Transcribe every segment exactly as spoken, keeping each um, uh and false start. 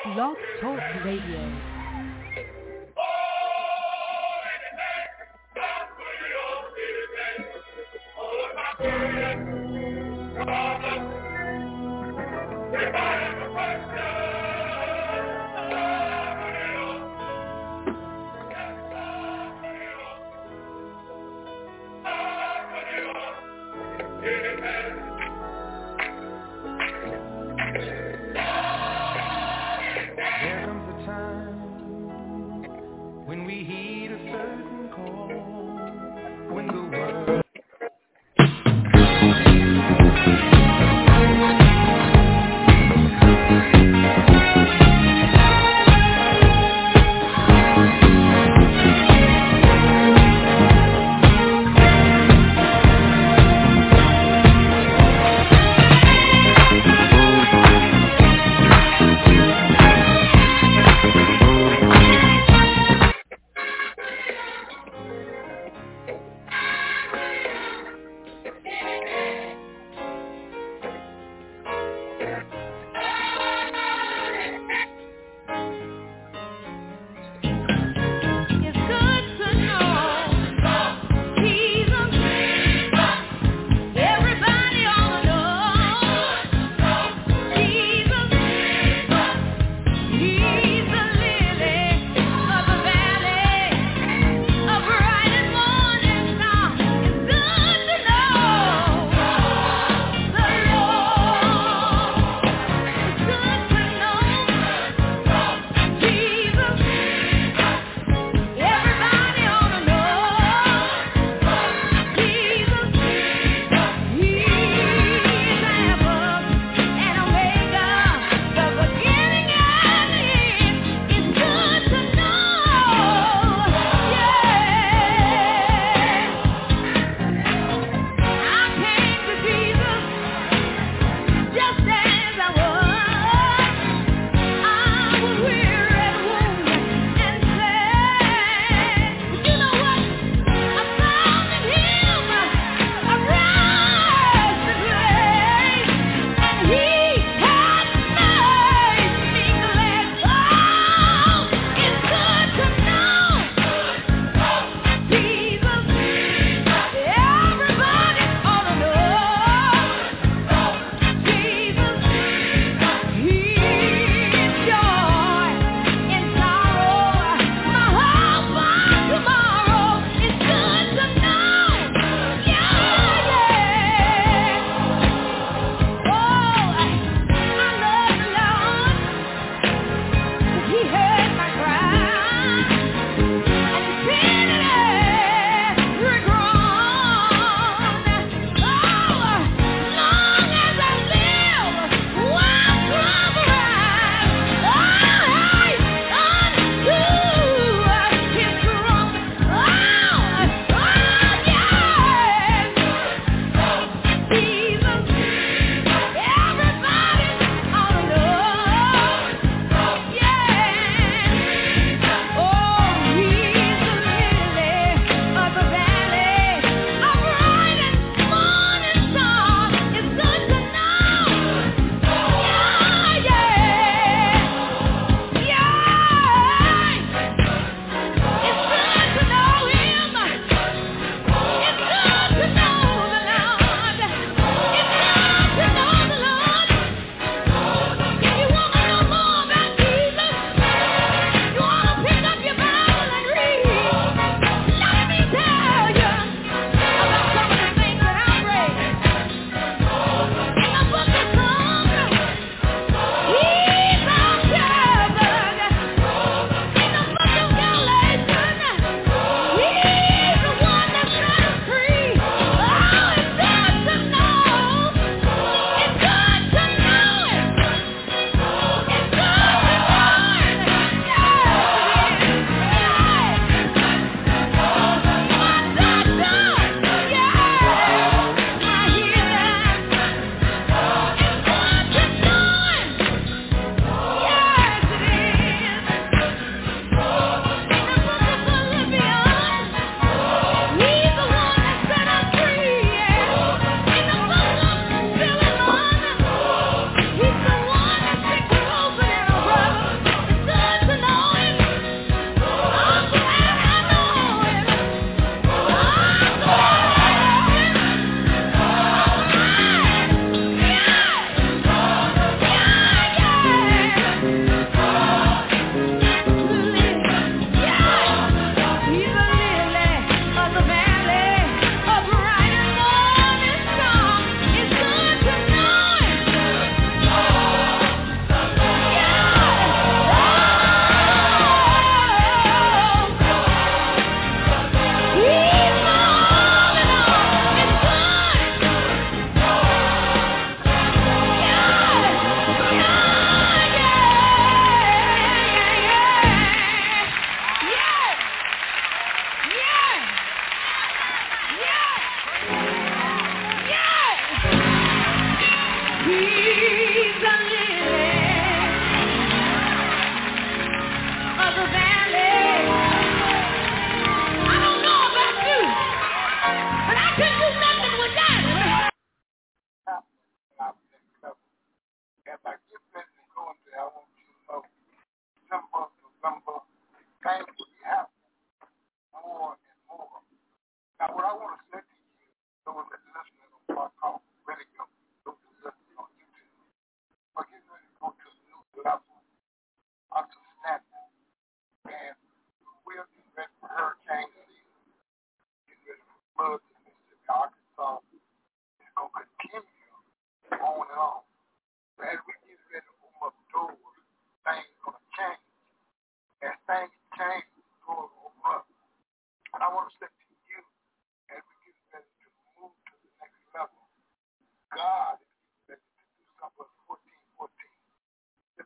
Blog Talk Radio. There comes a time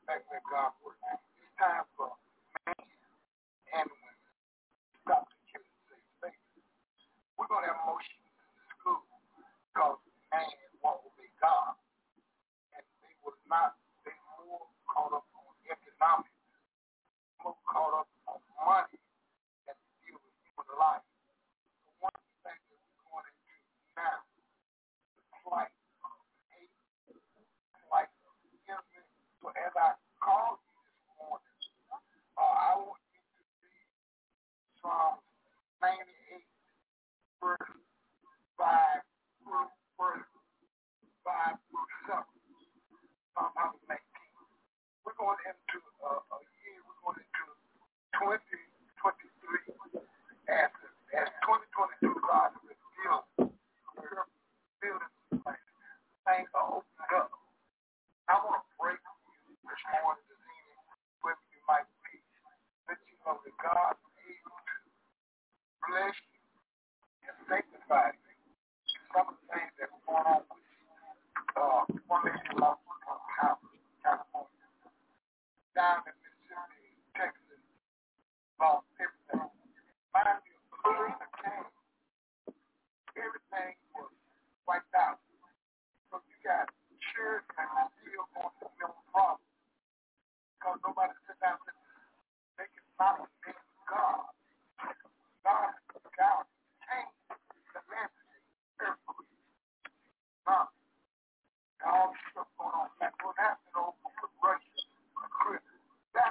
fact that God works. It's time for men and women to stop the killing safe space. We're going to have motions in school because man won't obey God. And they will not, they more caught up on economics, more caught up on money than to deal with human life. So one of the things that we're going into now, the plight of hate, plight of envy. So as I call you this morning, uh, I want you to read Psalm ninety-eight, verse five through verse five through seven. Psalm nineteen. We're going into uh, a year, we're going into twenty twenty-three. As, as twenty twenty-two, God is revealing, revealing things are opening up. I want to pray for you this morning, this evening, wherever you might be, let you know that God is able to bless you and sanctify you. Some of the things that are going on with you. Uh, one lady lost her house in California. Down in Mississippi, Texas, lost everything. Mind you, Katrina came. Everything was wiped out. So you got children that are still going through mental problems because nobody sit down and they can not obey God. God is God. Change the landscape, earthquake, tsunami, and all this stuff going on. That's what happened over with Russia, Ukraine. That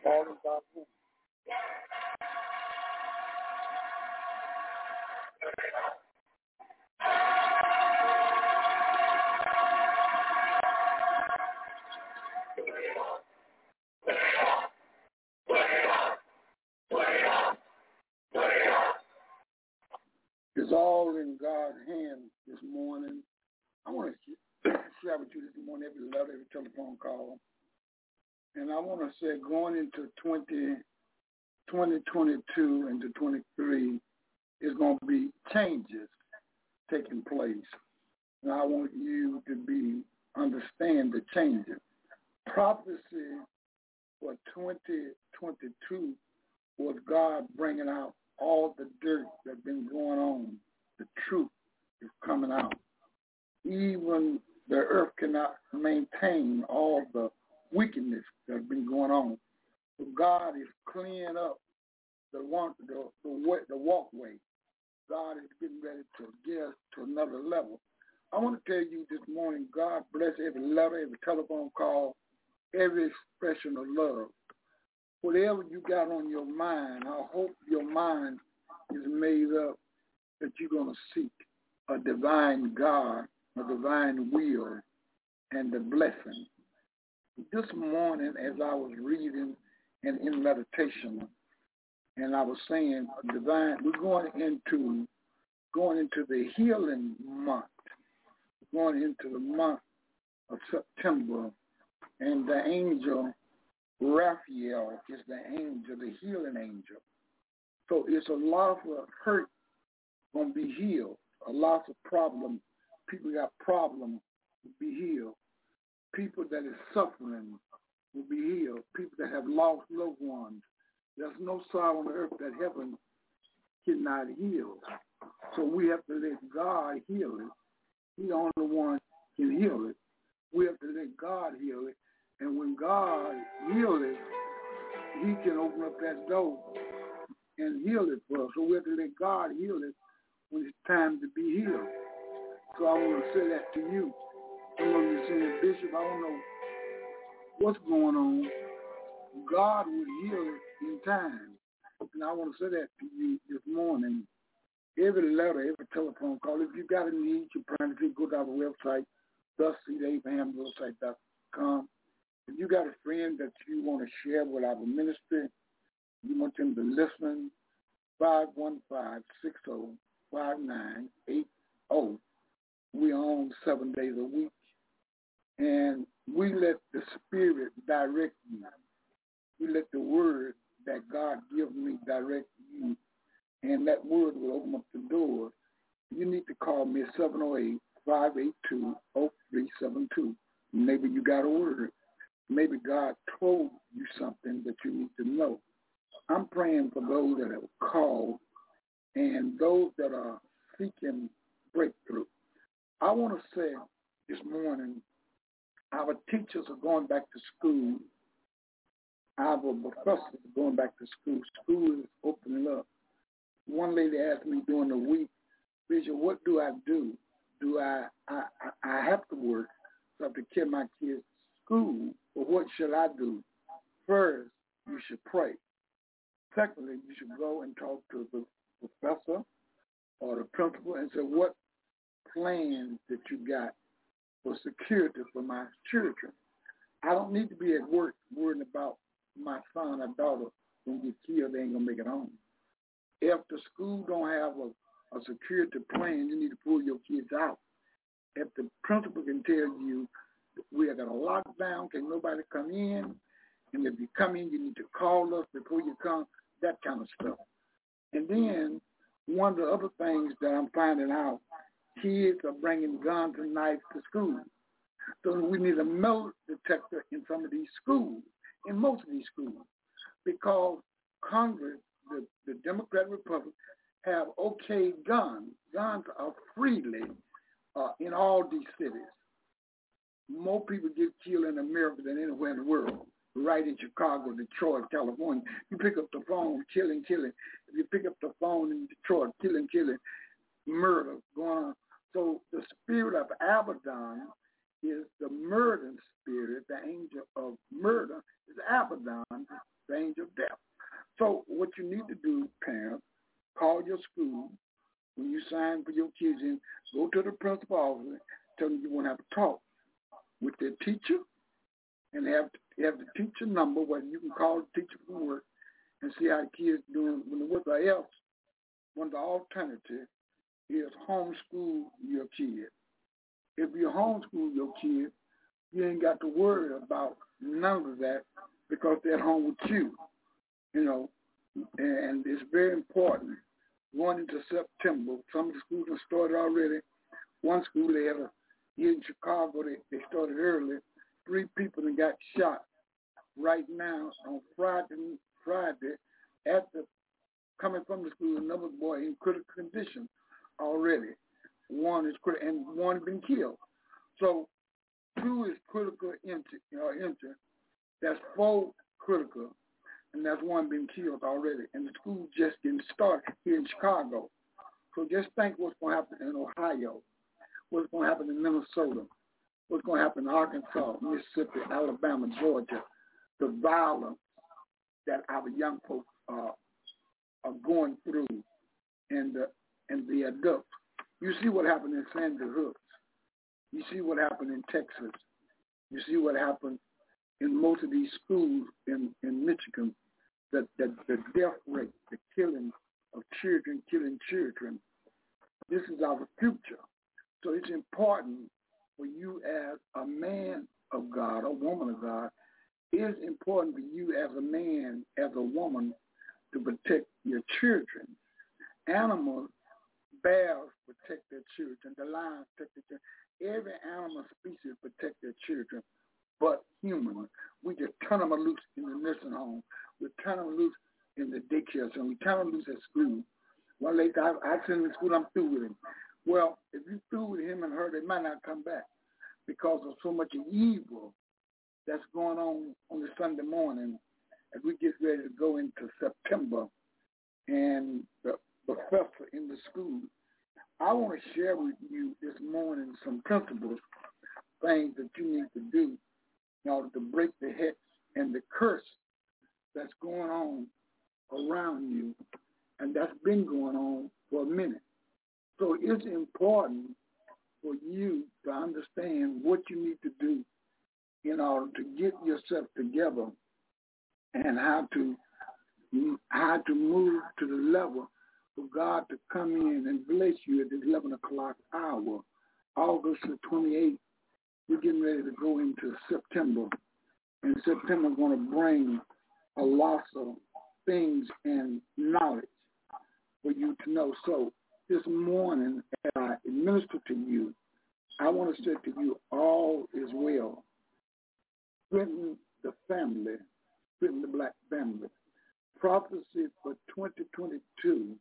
all in God's hands. It's all in God's hands this morning. I want to share with you this morning every letter, every telephone call. And I want to say going into twenty, twenty twenty-two into twenty-three is going to be changes taking place. And I want you to be understand the changes. Prophecy for twenty twenty-two was God bringing out all the dirt that's been going on. The truth is coming out. Even the earth cannot maintain all the wickedness that's been going on. So God is cleaning up the one, the, the, the walkway. God is getting ready to get us to another level. I want to tell you this morning, God bless every letter, every telephone call, every expression of love. Whatever you got on your mind, I hope your mind is made up that you're going to seek a divine God, a divine will, and the blessing. This morning, as I was reading and in meditation, and I was saying, a divine, we're going into going into the healing month, going into the month of September, and the angel Raphael is the angel, the healing angel. So it's a lot of hurt going to be healed. A lot of problems, people got problems will be healed. People that is suffering will be healed. People that have lost loved ones. There's no sorrow on earth that heaven cannot heal. So we have to let God heal it. He's the only one can heal it. We have to let God heal it. And when God heals it, he can open up that door and heal it for us. So we have to let God heal it when it's time to be healed. So I want to say that to you. I'm going to be saying, Bishop, I don't know what's going on. God will heal it in time. And I want to say that to you this morning. Every letter, every telephone call, if you got a need, you're trying to go to our website, thus seed abraham website dot com. If you got a friend that you want to share with our ministry, you want them to listen, five one five, six zero, five nine eight zero. We are on seven days a week. And we let the Spirit direct you. We let the word that God gives me direct you. And that word will open up the door. You need to call me at seven oh eight, five eight two, oh three seven two. Maybe you got a word. Maybe God told you something that you need to know. I'm praying for those that have called and those that are seeking breakthrough. I want to say this morning, our teachers are going back to school. Our professors are going back to school. School is opening up. One lady asked me during the week, Bishop, what do I do? Do I, I, I have to work, so I have to carry my kids to school, but what should I do? First, you should pray. Secondly, you should go and talk to the professor or the principal and say, what plans that you got for security for my children? I don't need to be at work worrying about my son or daughter when get killed, they ain't going to make it home. If the school don't have a, a security plan, you need to pull your kids out. If the principal can tell you, we are going to lock down, can nobody come in, and if you come in, you need to call us before you come, that kind of stuff. And then one of the other things that I'm finding out, kids are bringing guns and knives to school. So we need a metal detector in some of these schools, in most of these schools, because Congress, the, the Democrat Republic, have okayed guns. Guns are freely uh, in all these cities. More people get killed in America than anywhere in the world. Right in Chicago, Detroit, California. You pick up the phone, killing, killing. If you pick up the phone in Detroit, killing, killing, murder going on. So the spirit of Abaddon is the murder spirit. The angel of murder is Abaddon, the angel sign for your kids in. Go to the principal office, tell them you want to have a talk with their teacher, and have have the teacher number where you can call the teacher from work and see how the kids doing when the work. Or else, one of the alternatives is homeschool your kid. If you homeschool your kid, you ain't got to worry about none of that because they're at home with you, you know. And it's very important. Going into September, some of the schools have started already. One school, they had a, here in Chicago, they, they started early. Three people that got shot right now on Friday, Friday at the, coming from the school, another boy in critical condition already. One is critical, and one has been killed. So two is critical injury, uh, injury. That's four critical, and that's one been killed already. And the school just getting started here in Chicago. So just think what's going to happen in Ohio, what's going to happen in Minnesota, what's going to happen in Arkansas, Mississippi, Alabama, Georgia, the violence that our young folks uh, are going through, and the, and the adults. You see what happened in Sandy Hooks. You see what happened in Texas. You see what happened in most of these schools in, in Michigan, that the, the death rate, the killing of children, killing children. This is our future. So it's important for you as a man of God, a woman of God. It is important for you as a man, as a woman, to protect your children. Animals, bears protect their children. The lions protect their children. Every animal species protect their children, but humans. We just turn them loose in the nursing home. We turn them loose in the daycare center. We turn them loose at school. One lady, I, I send him to school, I'm through with him. Well, if you're through with him and her, they might not come back because of so much evil that's going on on the Sunday morning as we get ready to go into September and the professor in the school. I want to share with you this morning some principles, things that you need to do in order to break the hex and the curse that's going on around you, and that's been going on for a minute. So it's important for you to understand what you need to do in order to get yourself together and how to how to move to the level for God to come in and bless you at this eleven o'clock hour, August the twenty-eighth. We're getting ready to go into September, and September is going to bring a lot of things and knowledge for you to know. So this morning, as I administer to you, I want to say to you, all is well. Strengthen the family, strengthen the black family. Prophecy for twenty twenty-two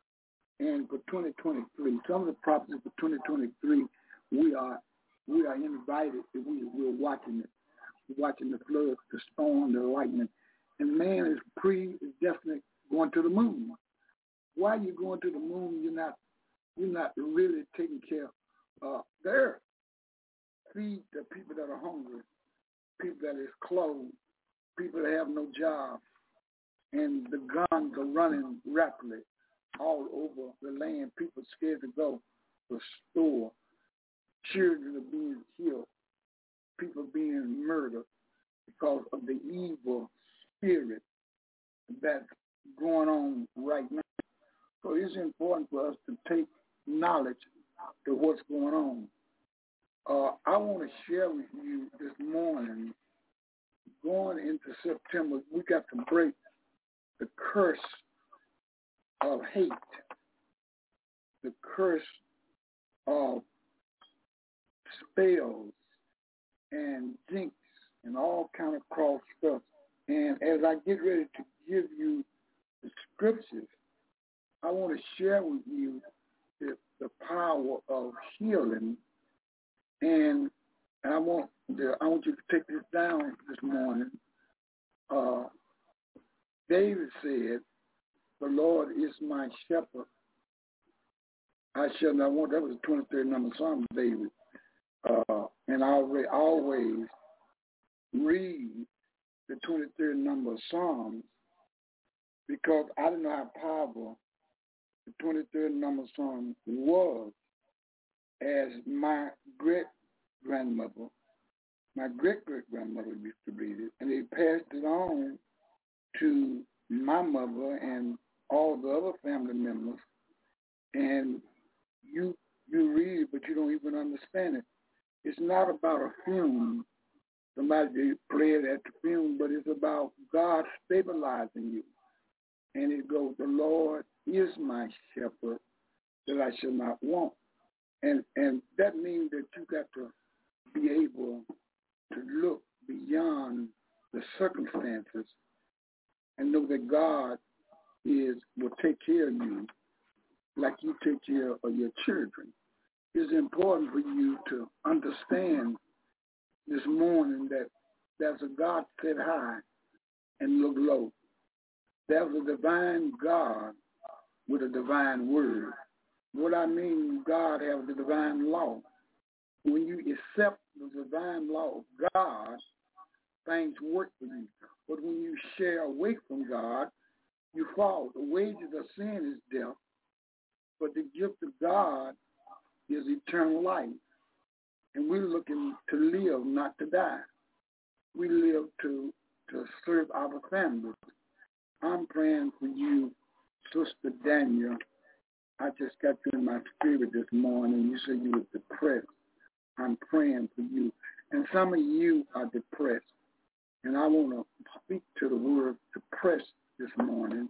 and for twenty twenty-three. Some of the prophecies for twenty twenty-three, we are we are invited. We we're watching it. We're watching the flood, the storm, the lightning, and man is pre is definitely going to the moon. Why are you going to the moon? You're not you're not really taking care of uh, the earth. Feed the people that are hungry, people that is clothed, people that have no job. And the guns are running rapidly all over the land. People are scared to go to the store. Children are being killed. People are being murdered because of the evil spirit that's going on right now. So it's important for us to take knowledge to what's going on. Uh, I want to share with you this morning, going into September, we got to break the curse of hate, the curse of spells and jinx and all kind of cross stuff. And as I get ready to give you the scriptures, I want to share with you the, the power of healing. And I want the, I want you to take this down this morning. Uh, David said, "The Lord is my shepherd. I shall not want." That was the twenty-third number Psalm of David. Uh, and I always, always read the twenty-third number of Psalms because I don't know how powerful the twenty-third number song was as my great-grandmother, my great-great-grandmother used to read it, and they passed it on to my mother and all the other family members, and you you read it, but you don't even understand it. It's not about a funeral. Somebody play it at the funeral, but it's about God stabilizing you. And it goes, the Lord is my shepherd, that I shall not want. And and that means that you got to be able to look beyond the circumstances and know that God is will take care of you like you take care of your children. It's important for you to understand this morning that there's a God sit high and look low. There's a divine God with a divine word. What I mean, God has the divine law. When you accept the divine law of God, things work for you. But when you share away from God, you fall. The wages of sin is death, but the gift of God is eternal life. And we're looking to live, not to die. We live to, to serve our families. I'm praying for you, Sister Daniel. I just got you in my spirit this morning. You said you were depressed. I'm praying for you. And some of you are depressed. And I want to speak to the word depressed this morning.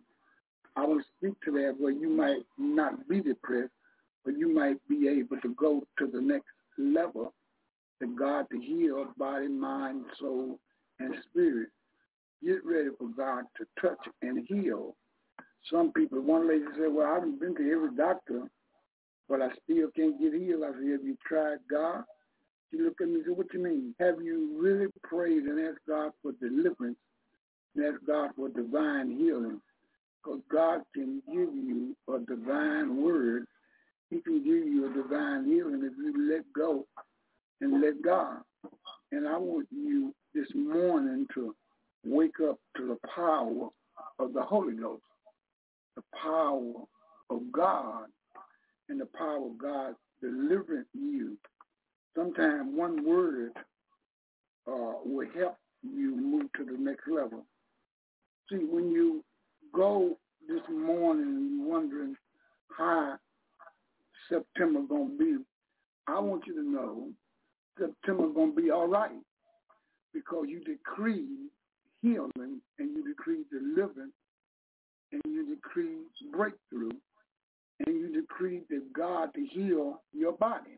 I want to speak to that where you might not be depressed, but you might be able to go to the next level, that God to heal body, mind, soul, and spirit. Get ready for God to touch and heal. Some people, one lady said, well, I haven't been to every doctor, but I still can't get healed. I said, have you tried God? She looked at me and said, what do you mean? Have you really prayed and asked God for deliverance and asked God for divine healing? Because God can give you a divine word. He can give you a divine healing if you let go and let God. And I want you this morning to wake up to the power of the Holy Ghost, the power of God, and the power of God delivering you. Sometimes one word uh, will help you move to the next level. See, when you go this morning and you're wondering how September going to be, I want you to know September going to be all right, because you decree healing and you decree deliverance and you decree breakthrough and you decree that God to heal your body,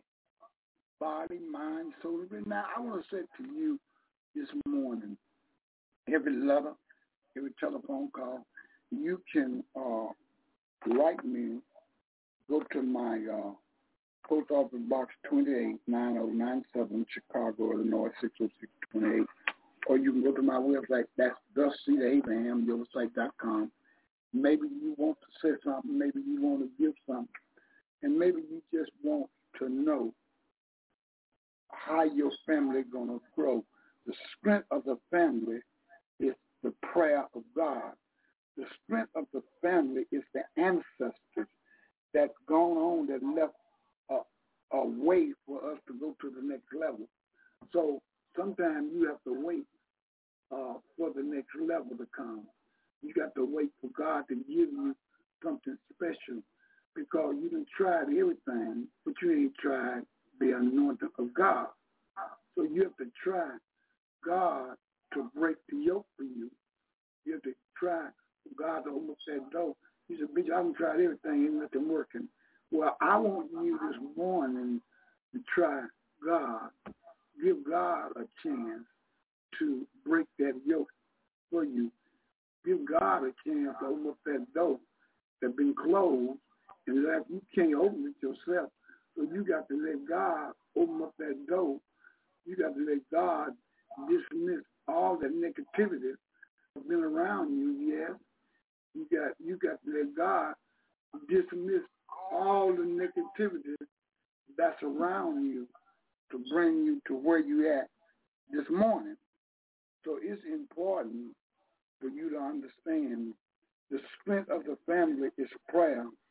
body, mind, soul. Now, I want to say to you this morning, every letter, every telephone call, you can uh, write me, go to my uh, Post Office Box twenty-eight, nine oh nine seven, Chicago, Illinois, six oh six two eight. Or you can go to my website, that's thus seed abraham your website dot com. Maybe you want to say something, maybe you want to give something, and maybe you just want to know how your family is going to grow. The strength of the family is the prayer of God. The strength of the family is the ancestors that's gone on, that left a, a way for us to go to the next level. So sometimes you have to wait uh, for the next level to come. You got to wait for God to give you something special, because you done tried everything, but you ain't tried the anointing of God. So you have to try God to break the yoke for you. You have to try for God to open up that door. He said, bitch, I done tried everything, ain't nothing working. Well, I want you this morning to try God. Give God a chance to break that yoke for you. Give God a chance to open up that door that's been closed, and that you can't open it yourself. So you got to let God open up that door. You got to let God dismiss all the negativity that's been around you, yes. You got you got to let God dismiss all the negativity that's around you to bring you to where you at this morning. So it's important for you to understand the strength of the family is prayer.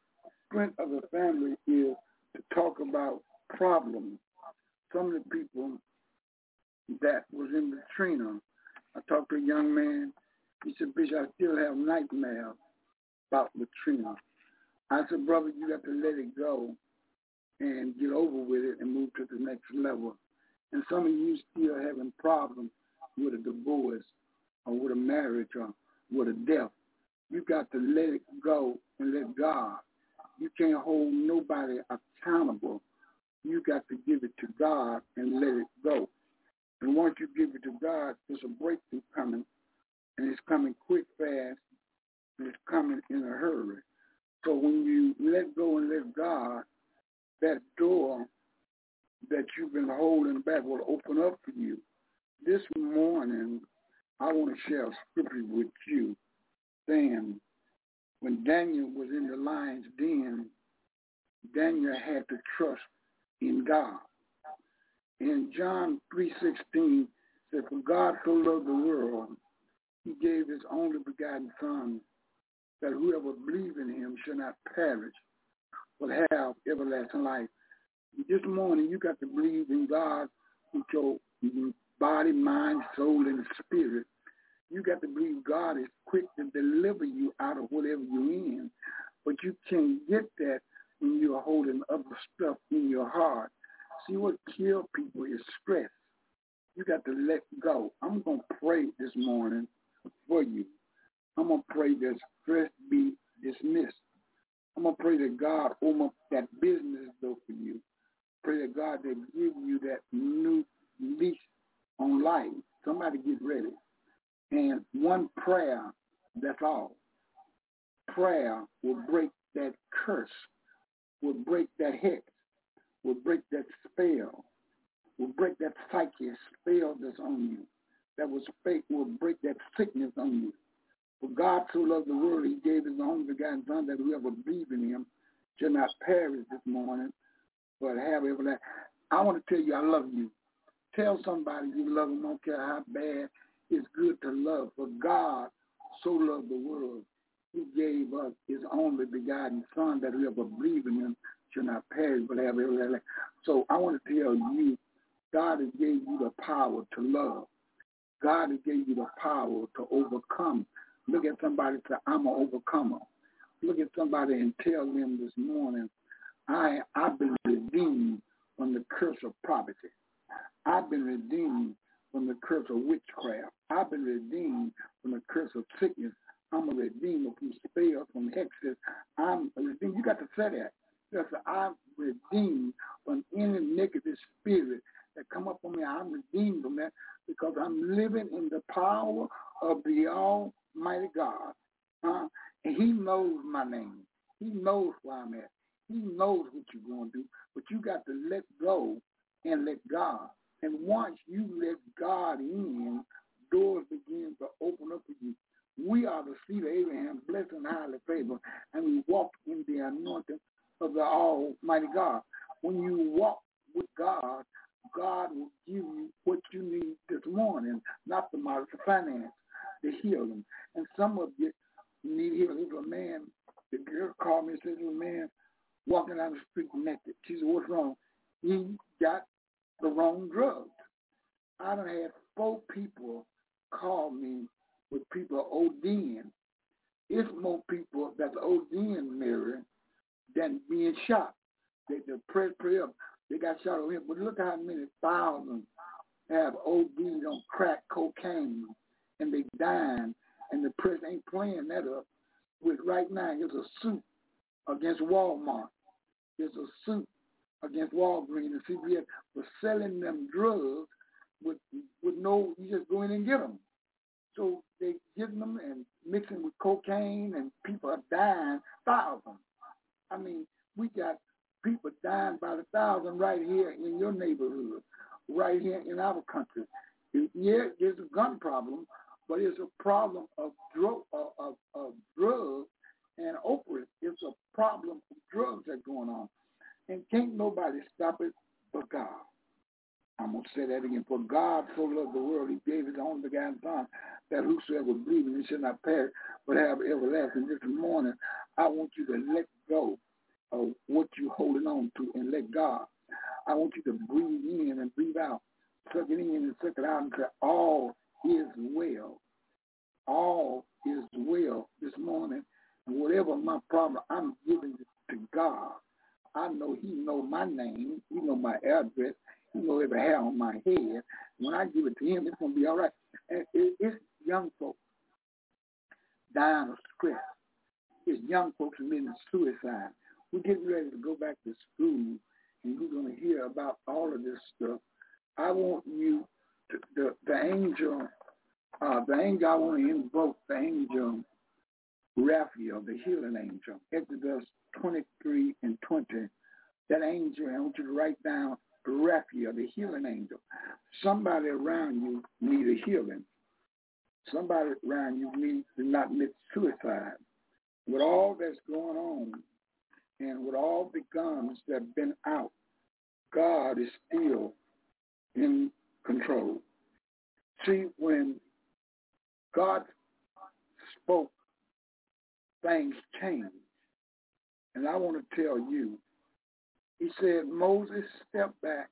strength of the family is to talk about problems. Some of the people that was in Katrina, I talked to a young man. He said, Bishop, I still have nightmares about Katrina. I said, brother, you got to let it go and get over with it and move to the next level. And some of you still having problems with a divorce or with a marriage or with a death. You got to let it go and let God. You can't hold nobody accountable. You got to give it to God and let it go. And once you give it to God, there's a breakthrough coming, and it's coming quick, fast, and it's coming in a hurry. So when you let go and let God, that door that you've been holding back will open up for you. This morning, I want to share a scripture with you, saying when Daniel was in the lion's den, Daniel had to trust in God. In John three sixteen, said, for God so loved the world, he gave his only begotten Son, that whoever believes in him shall not perish, but have everlasting life. This morning, you got to believe in God with your body, mind, soul, and spirit. You got to believe God is quick to deliver you out of whatever you're in. But you can't get that when you're holding other stuff in your heart. See, what kills people is stress. You got to let go. I'm going to pray this morning for you. I'm going to pray that stress be dismissed. I'm going to pray that God open up that business door for you. Pray that God that give you that new lease on life. Somebody get ready. And one prayer, that's all. Prayer will break that curse, will break that hex, will break that spell, will break that psychic spell that's on you. That was fake, will break that sickness on you. For God so loved the world, he gave his only begotten Son, that whoever believes in him shall not perish this morning, but have everlasting. I want to tell you I love you. Tell somebody you love them, don't care how bad. It's good to love. For God so loved the world, he gave us his only begotten Son, that whoever believes in him shall not perish, but have everlasting. So I want to tell you, God has gave you the power to love. God has gave you the power to overcome. Look at somebody and say, I'm an overcomer. Look at somebody and tell them this morning, I, I've been redeemed from the curse of poverty. I've been redeemed from the curse of witchcraft. I've been redeemed from the curse of sickness. I'm a redeemer from spells, from hexes. I'm a redeemed. You got to say that. You got to say, I'm redeemed from any negative spirit that come up on me. I'm redeemed from that because I'm living in the power of the Almighty God. Uh, and he knows my name. He knows where I'm at. He knows what you're going to do. But you got to let go and let God. And once you let God in, doors begin to open up for you. We are the seed of Abraham, blessed and highly favored, and we walk in the anointing of the Almighty God. When you walk with God, God will give you what you need this morning, not the money, the finance, the healing. And some of you need healing. There's a man, the girl called me and said, there's a man walking down the street naked. She said, what's wrong? He got the wrong drugs. I done had four people call me with people ODing. It's more people that's ODing, Mary, than being shot. They, they pray, pray up. They got shot over here. But look how many thousands have OD'd on crack cocaine and they dying, and the press ain't playing that up. With right now, there's a suit against Walmart. There's a suit against Walgreens and C V S for selling them drugs with with no, you just go in and get them. So they getting them and mixing with cocaine, and people are dying, thousands. I mean, we got people dying by the thousand right here in your neighborhood, right here in our country. Yeah, there's a gun problem, but it's a problem of drug, of, of, of drugs and opiates. It's a problem of drugs that's going on. And can't nobody stop it but God. I'm going to say that again. For God so loved the world, he gave his only begotten Son, that whosoever believes in him shall not perish, but have everlasting. This morning, I want you to let go of what you're holding on to and let God. I want you to breathe in and breathe out. Suck it in and suck it out and say, all is well. All is well this morning. And whatever my problem, I'm giving it to God. I know he knows my name. He knows my address. He knows every hair on my head. When I give it to him, it's going to be all right. And it, it's young folks dying of stress. It's young folks committing suicide. We're getting ready to go back to school, and we're going to hear about all of this stuff. I want you, to, the, the angel, uh, the angel, I want to invoke the angel Raphael, the healing angel, Exodus twenty-three and twenty. That angel, I want you to write down Raphael, the healing angel. Somebody around you need a healing. Somebody around you needs to not commit suicide. With all that's going on and with all the guns that have been out, God is still in control. See, when God spoke, things changed. And I want to tell you, he said, Moses, step back,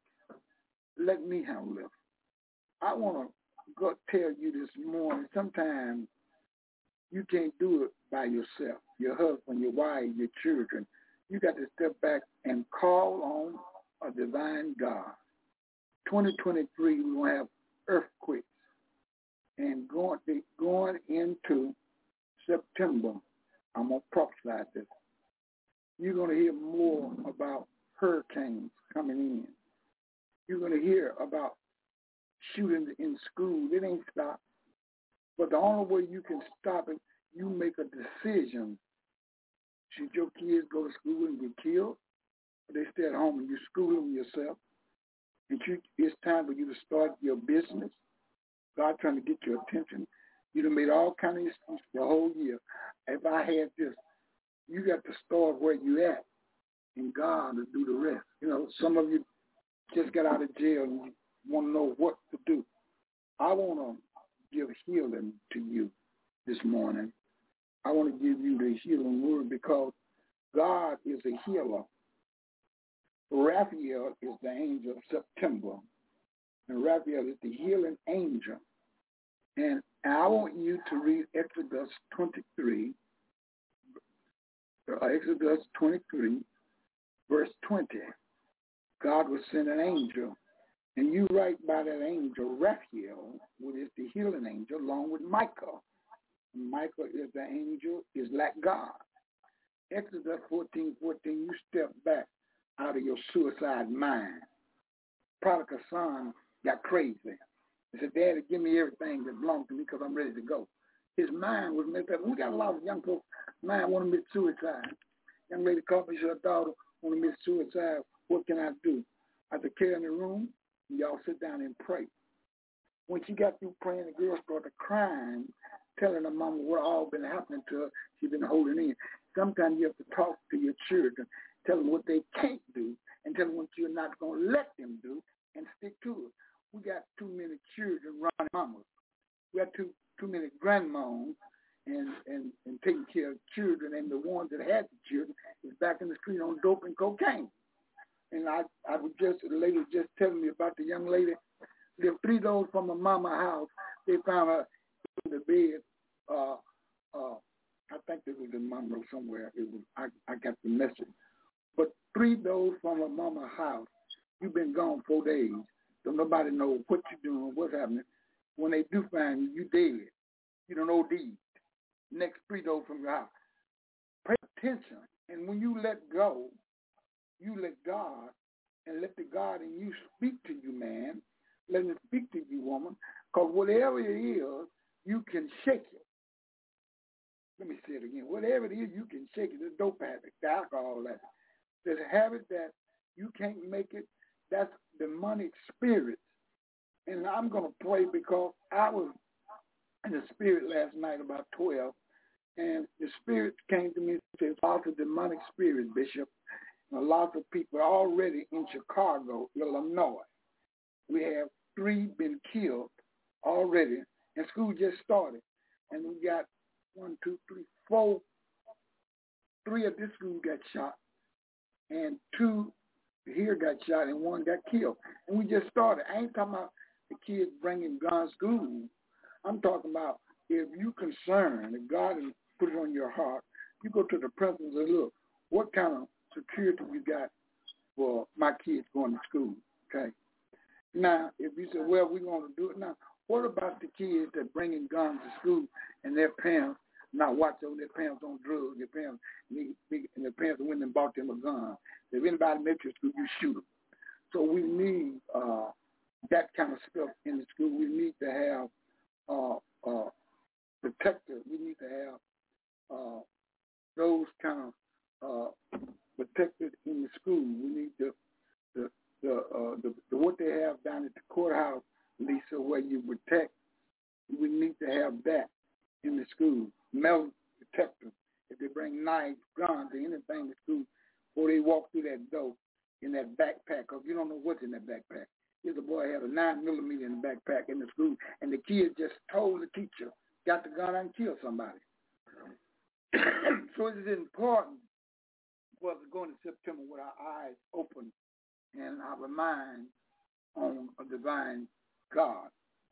let me handle it. I want to go tell you this morning, sometimes you can't do it by yourself, your husband, your wife, your children. You got to step back and call on a divine God. twenty twenty-three, we're going to have earthquakes. And going, going into September, I'm going to prophesy this. You're going to hear more about hurricanes coming in. You're going to hear about shootings in school. It ain't stopped. But the only way you can stop it, you make a decision. Should your kids go to school and get killed? Or they stay at home and you school them yourself? And you, it's time for you to start your business. God trying to get your attention. You done made all kind of excuses the whole year. If I had this, you got to start where you at, and God will do the rest. You know, some of you just got out of jail and you want to know what to do. I want to give healing to you this morning. I want to give you the healing word because God is a healer. Raphael is the angel of September, and Raphael is the healing angel. And I want you to read Exodus twenty-three, uh, Exodus twenty-three, verse twenty. God will send an angel, and you write by that angel Raphael, which is the healing angel, along with Michael. And Michael is the angel, is like God. Exodus fourteen, fourteen, you step back out of your suicide mind. Prodigal son got crazy. He said, Daddy, give me everything that belongs to me because I'm ready to go. His mind was messed up. We got a lot of young folks' mind want to commit suicide. Young lady called me, she said, her daughter want to commit suicide. What can I do? I said, carry in the room, and y'all sit down and pray. When she got through praying, the girl started crying, telling her mama what all been happening to her. She's been holding in. Sometimes you have to talk to your children, tell them what they can't do, and tell them what you're not going to let them do, and stick to it. We got too many children running mamas. We got too too many grandmoms and, and, and taking care of children, and the ones that had the children is back in the street on dope and cocaine. And I, I was just, the lady was just telling me about the young lady. Lived three doors from her mama house. They found her in the bed. Uh, uh, I think it was in Monroe somewhere. It was. I, I got the message. But three doors from her mama house. You've been gone four days. Don't nobody know what you're doing, what's happening. When they do find you, you dead. You don't O D. Next three doors from your house. Pay attention. And when you let go, you let God, and let the God in you speak to you, man. Let him speak to you, woman. Because whatever it is, you can shake it. Let me say it again. Whatever it is, you can shake it. The dope habit, the alcohol habit. There's a habit that you can't make it. That's demonic spirits. And I'm going to pray because I was in the spirit last night about twelve, and the spirit came to me and said, lots of demonic spirits, Bishop. And a lot of people are already in Chicago, Illinois. We have three been killed already, and school just started. And we got one, two, three, four. Three of this school got shot. and two here got shot and one got killed. And we just started. I ain't talking about the kids bringing guns to school. I'm talking about if you concerned, if God has put it on your heart, you go to the principal and say, look, what kind of security you got for my kids going to school, okay? Now, if you say, well, we're going to do it now, what about the kids that bringing guns to school and their parents not watching over their parents on drugs, their parents, and their parents went and bought them a gun. If anybody makes you school, you shoot them. So we need uh, that kind of stuff in the school. We need to have uh, uh, protectors. We need to have uh, those kind of uh, protectors in the school. We need the the the, uh, the the what they have down at the courthouse, Lisa, where you protect. We need to have that in the school. Metal detectors. If they bring knives, guns, or anything to school, before they walk through that door in that backpack, because you don't know what's in that backpack. Here's a boy had a nine millimeter in the backpack in the school, and the kid just told the teacher, got the gun and killed somebody. So it is important for us to go into September with our eyes open and our mind on a divine God.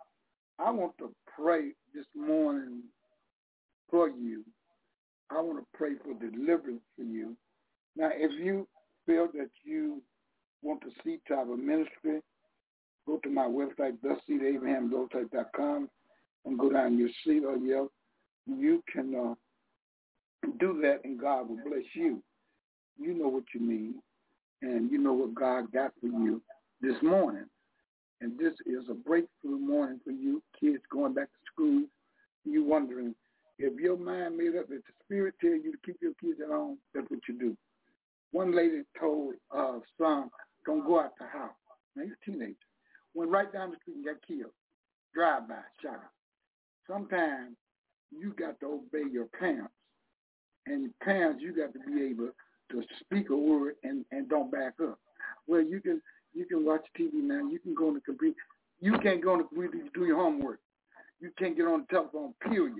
I want to pray this morning for you. I want to pray for deliverance for you. Now, if you feel that you want to see to our ministry, go to my website, thus seed abraham lowtype dot com, and go down your seat or yell. You can uh, do that, and God will bless you. You know what you need, and you know what God got for you this morning. And this is a breakthrough morning for you, kids going back to school. You wondering, if your mind made up, if the Spirit tells you to keep your kids at home, that's what you do. One lady told uh, son, don't go out the house. Now, he's a teenager. Went right down the street and got killed. Drive-by, shot him. Sometimes you got to obey your parents. And parents, you got to be able to speak a word and, and don't back up. Well, you can you can watch T V now. You can go on the computer. You can't go on the computer to do your homework. You can't get on the telephone, period.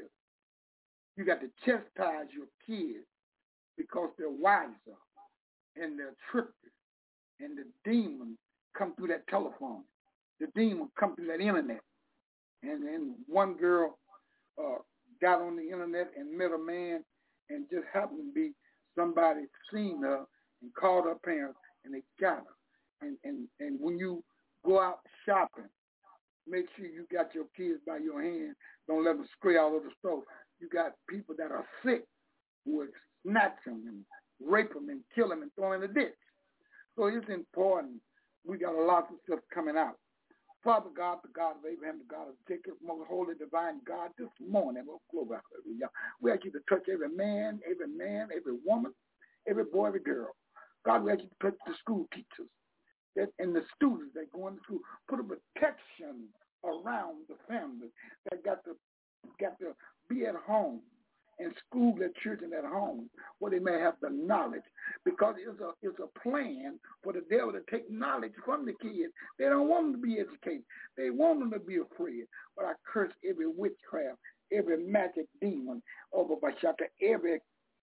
You got to chastise your kids because they're wiser and they're tripping. And the demons come through that telephone. The demons come through that internet. And then one girl uh, got on the internet and met a man and just happened to be somebody seen her and called her parents and they got her. And, and, and when you go out shopping, make sure you got your kids by your hand. Don't let them stray all over the store. You got people that are sick who will snatch them and rape them and kill them and throw them in the ditch. So it's important. We got a lot of stuff coming out. Father God, the God of Abraham, the God of Jacob, most holy, divine God, this morning, oh, glory, hallelujah. We ask you to touch every man, every man, every woman, every boy, every girl. God, we ask you to touch the school teachers that, and the students that go into school. Put a protection around the families that got to, got to be at home and school their children at home where they may have the knowledge, because it's a it's a plan for the devil to take knowledge from the kids. They don't want them to be educated. They want them to be afraid. But I curse every witchcraft, every magic demon over Bashaka, every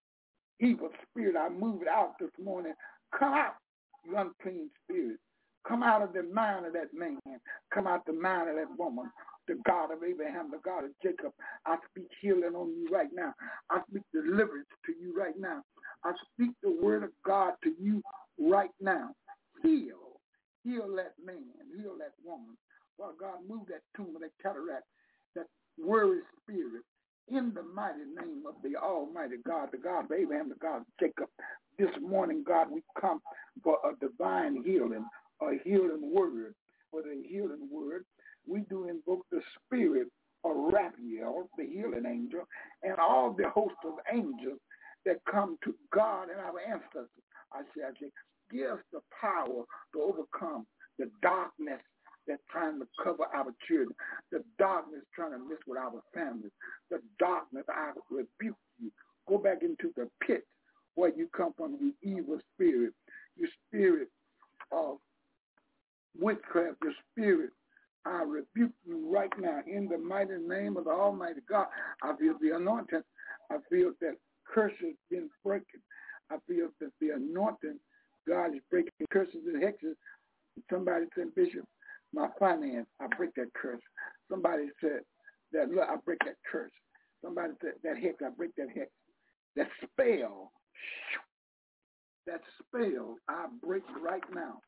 evil spirit. I move it out this morning. Come out, you unclean spirit. Come out of the mind of that man. Come out the mind of that woman. The God of Abraham, the God of Jacob. I speak healing on you right now. I speak deliverance to you right now. I speak the word of God to you right now. Heal. Heal that man. Heal that woman. Well, God, move that tumor, that cataract, that worry spirit in the mighty name of the Almighty God, the God of Abraham, the God of Jacob. This morning, God, we come for a divine healing, a healing word. For the healing word, we do invoke the spirit of Raphael, the healing angel, and all the host of angels that come to God and our ancestors. I say, I say, give us the power to overcome the darkness that's trying to cover our children, the darkness trying to mess with our families, the darkness, I rebuke you. Go back into the pit where you come from, you evil spirit, your spirit of witchcraft, your spirit. I rebuke you right now in the mighty name of the Almighty God. I feel the anointing. I feel that curse has been broken. I feel that the anointing God is breaking curses and hexes. Somebody said, Bishop, my finance, I break that curse. Somebody said, that look, I break that curse. Somebody said, that hex, I break that hex. That spell, that spell, I break right now.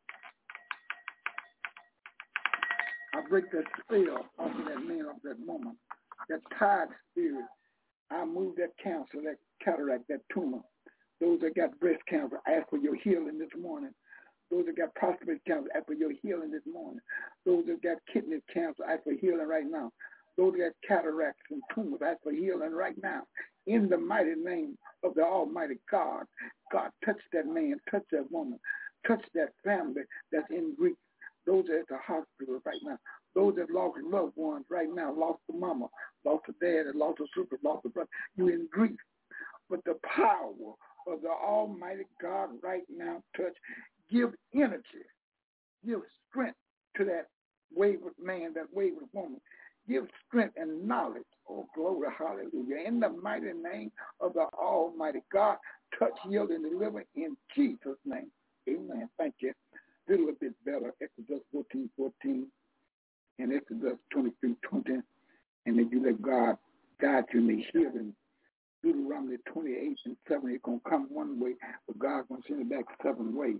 I break that spell off of that man, off that woman. That tied spirit, I move that cancer, that cataract, that tumor. Those that got breast cancer, ask for your healing this morning. Those that got prostate cancer, ask for your healing this morning. Those that got kidney cancer, ask for healing right now. Those that got cataracts and tumors, ask for healing right now. In the mighty name of the Almighty God, God, touch that man, touch that woman, touch that family that's in grief. Those that are at the hospital right now. Those that lost loved ones right now, lost a mama, lost a dad, lost a sister, lost a brother. You're in grief. But the power of the Almighty God right now, touch, give energy, give strength to that wayward man, that wayward woman. Give strength and knowledge. Oh, glory, hallelujah. In the mighty name of the Almighty God, touch, heal, and deliver in Jesus' name. Amen. Thank you. A little bit better. Exodus fourteen fourteen and Exodus twenty-three twenty. And then you let God guide you in the healing. Deuteronomy twenty-eight and seven. It's going to come one way, but God's going to send it back seven ways.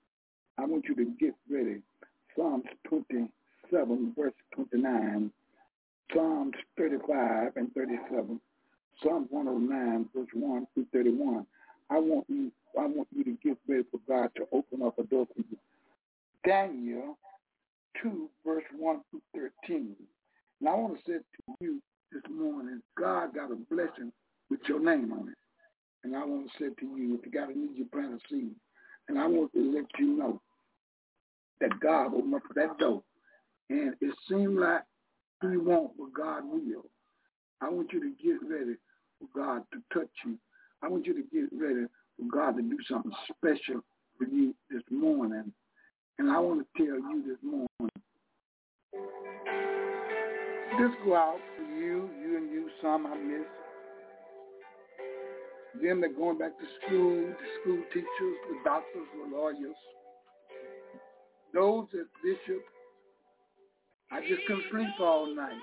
I want you to get ready. Psalms twenty-seven, verse twenty-nine. Psalms thirty-five and thirty-seven. Psalm one oh nine, verse one through thirty-one. I want you, I want you to get ready for God to open up a door for you. Daniel two, verse one through thirteen. And I want to say to you this morning, God got a blessing with your name on it. And I want to say to you, if you got a need, you plant a seed. And I want to let you know that God opened up that door. And it seems like He won't, but God will. I want you to get ready for God to touch you. I want you to get ready for God to do something special for you this morning. And I want to tell you this morning, this go out for you, you and you, some I miss. Them that going back to school, the school teachers, the doctors, the lawyers. Those that bishop, I just couldn't sleep all night.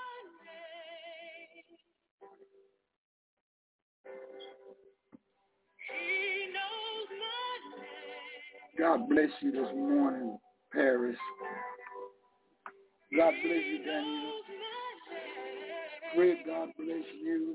God bless you this morning, Paris. God bless you, Daniel. Fred, God bless you.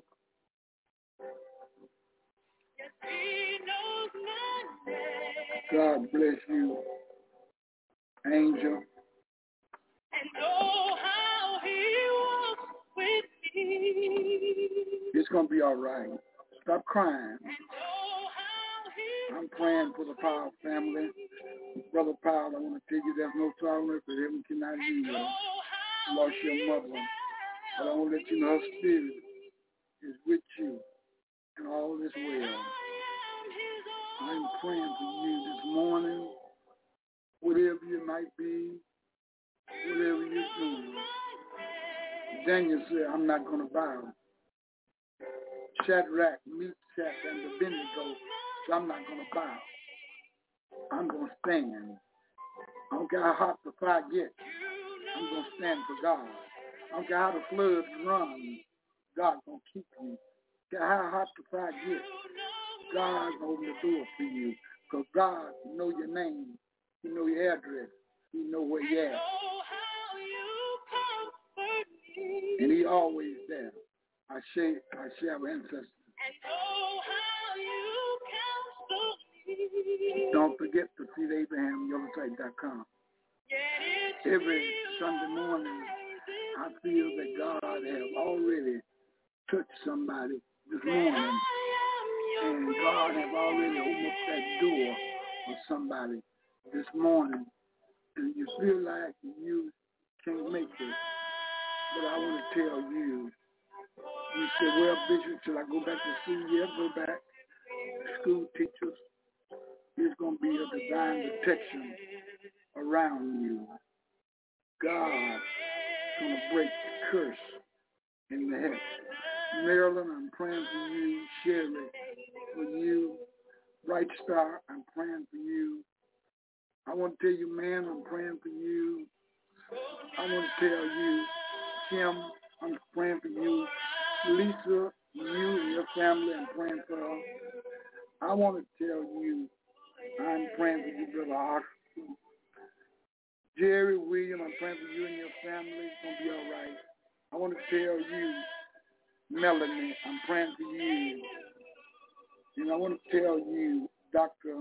God bless you, Angel. And oh, how he walks with me. It's going to be all right. Stop crying. I'm praying for the Powell family. Brother Powell, I want to tell you there's no sorrow for heaven cannot heal. You lost your mother. But I want to let you know her spirit is with you and all is well. I'm praying for you this morning, whatever you might be, whatever you're doing. Daniel said, I'm not going to bow. Shadrach, Meshach, and Abednego, so I'm not going to bow. I'm going to stand. I don't care how hot the fire gets. I'm going to stand for God. I don't care how the floods run. God's going to keep you. I don't care how hot the fire gets. God's going to open the door for you. Because God knows your name. He knows your address. He knows where you're at. And He always there. I share, I share our ancestors. Don't forget to feed Abraham Yellow Site dot com. Every Sunday morning, I feel that God has already touched somebody this morning. And God has already opened up that door for somebody this morning. And you feel like you can't make it. But I want to tell you, you said, well, Bishop, should I go back to school? Yeah, go back. School teachers, there's going to be a divine protection around you. God's going to break the curse in the head. Marilyn, I'm praying for you. Sherry, for you. Bright Star, I'm praying for you. I want to tell you, man, I'm praying for you. I want to tell you, Kim, I'm praying for you. Lisa, you and your family, I'm praying for her. I want to tell you, I'm praying for you, Brother Oxford. Jerry, William, I'm praying for you and your family. It's going to be all right. I want to tell you, Melanie, I'm praying for you. And I want to tell you, Doctor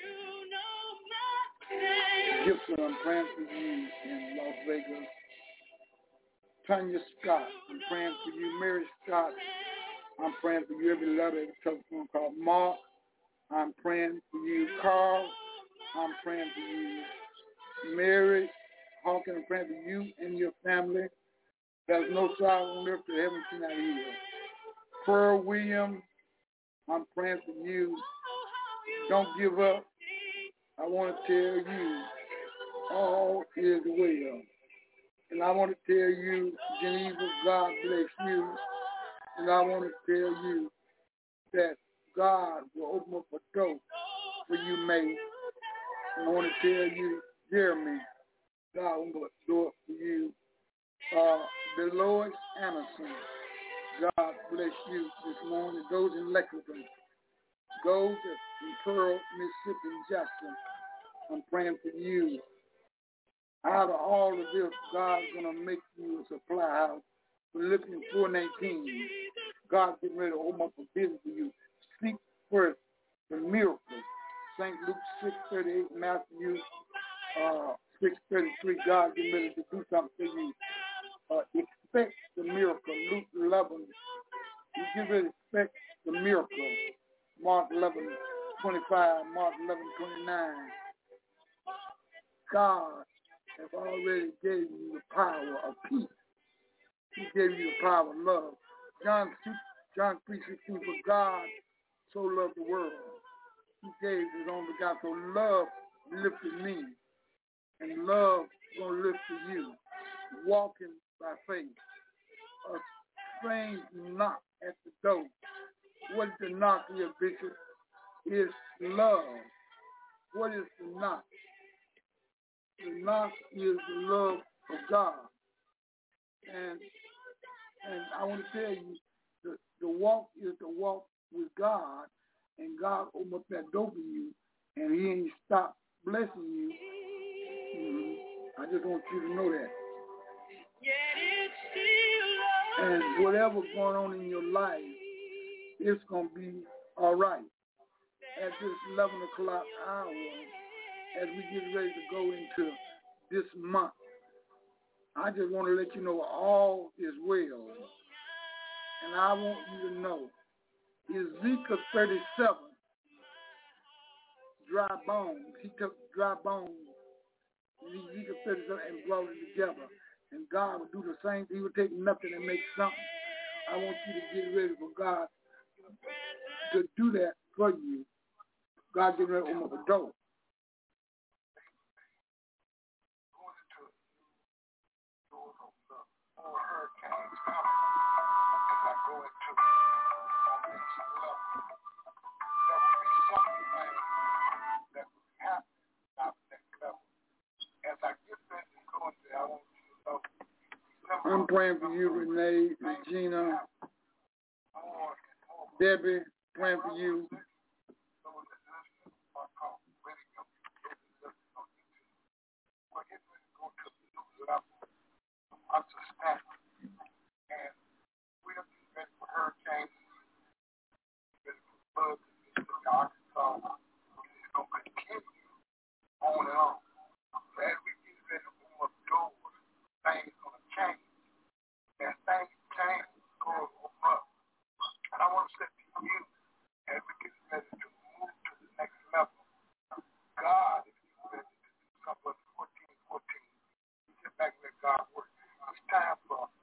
Gibson, I'm praying for you in Las Vegas. Tanya Scott, I'm praying for you. Mary Scott, I'm praying for you. Every letter, every telephone call. Mark, I'm praying for you. Carl, I'm praying for you. Mary Hawkins, I'm praying for you and your family. There's no sorrow on earth that heaven cannot heal. Pearl Williams, I'm praying for you. Don't give up. I want to tell you, all is well. And I want to tell you, Geneva, God bless you. And I want to tell you that God will open up a door for you, May. And I want to tell you, Jeremy, God will open up a door for you. Uh, Dolores Anderson, God bless you this morning. Those in Lexington, those in Pearl, Mississippi, and Jackson, I'm praying for you. Out of all of this, God's going to make you a supply house. Philippians four nineteen, God's getting ready to open up a business for you. Seek first the miracle. Saint Luke six thirty-eight, Matthew uh, six thirty-three, God getting ready to do something for you. Uh, expect the miracle. Luke eleven, you get ready to expect the miracle. Mark eleven twenty-five, Mark eleven twenty-nine. God has already gave you the power of peace. He gave you the power of love. John John three sixteen, for God so loved the world. He gave his only God. So love lifted me. And love is going to lift to you. Walking by faith. A strange knock at the door. What is the knock here, Bishop? Is love. What is the knock? The knock is the love of God. And and I want to tell you, the, the walk is the walk with God, and God opened up that door for you, and he ain't stopped blessing you. Mm-hmm. I just want you to know that. And whatever's going on in your life, it's going to be all right. At this eleven o'clock hour, as we get ready to go into this month, I just want to let you know all is well. And I want you to know, Ezekiel thirty-seven, dry bones, he took dry bones in Ezekiel thirty-seven and brought it together. And God would do the same thing. He would take nothing and make something. I want you to get ready for God to do that for you. God get ready to open up a door. I'm praying for you, Renee, Regina, Debbie, praying for you. And we have been ready for hurricanes, ready for floods in Arkansas. It's going to continue on and on. So as we get ready to open up doors, things are going to change. As things change, doors open up. And I want to say to you, as we get ready to move to the next level, God is ready to do something fourteen fourteen. Get back and let God work. It's time for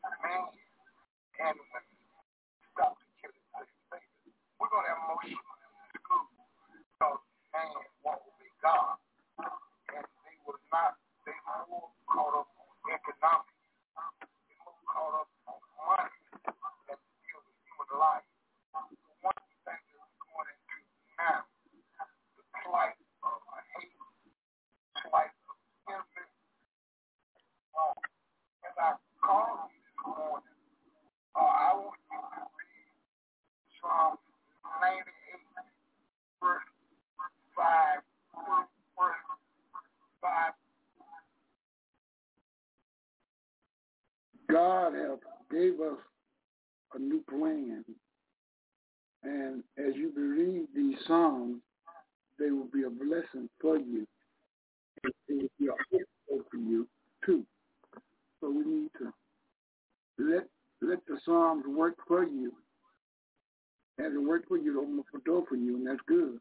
gave us a new plan. And as you read these Psalms, they will be a blessing for you. It will be a hope for you, too. So we need to let let the Psalms work for you. As it work for you, to open up a door for you, and that's good.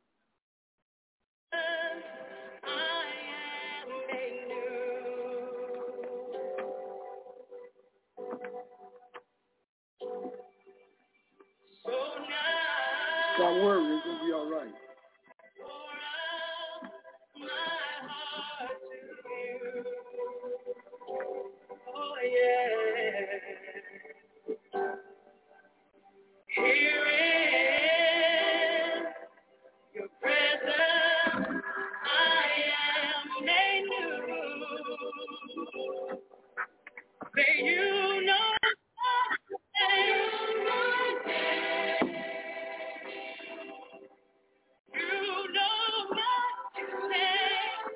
Stop worrying, it's going to be all right. Oh, yeah. Here in your presence, I am made new. May you know my name. You know my name.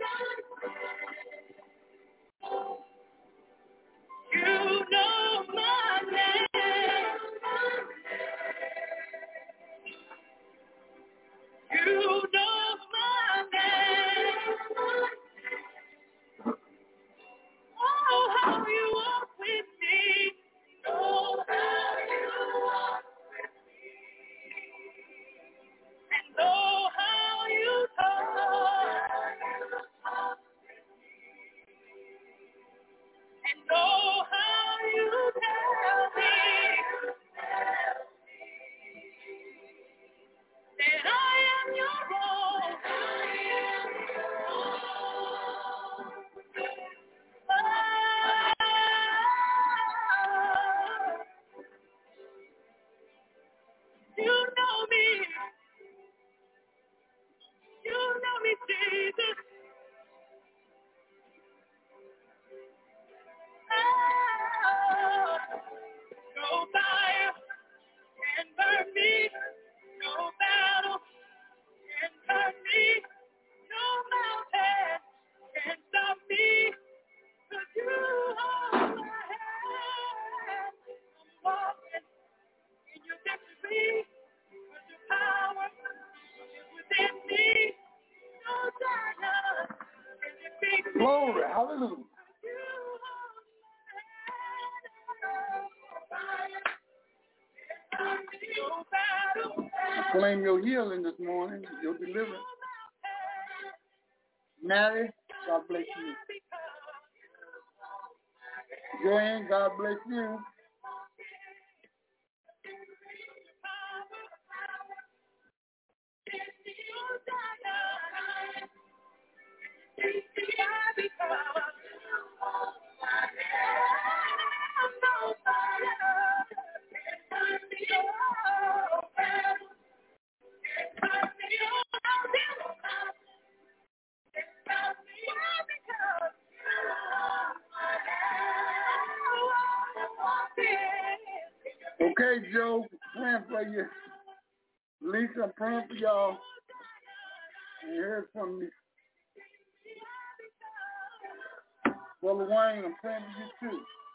You know my name. You know my name. Oh, how you walk with me. Oh, how you walk with me. And oh, how you talk. And oh, how you tell me that I am your own. You know me. You know me, Jesus. Oh, no fire can burn me. No battle can turn me. No mountain can stop me. 'Cause you hold my hand. I'm walking in your victory. 'Cause your power is within me. No giant can defeat me. Glory, hallelujah. You hold my hand. No battle. Claim your healing this morning, your deliverance. Mary, God bless you. Jane, God bless you. Okay, Joe, praying for you. Lisa, I'm praying for y'all. I heard from you. Brother Wayne, I'm praying for you too.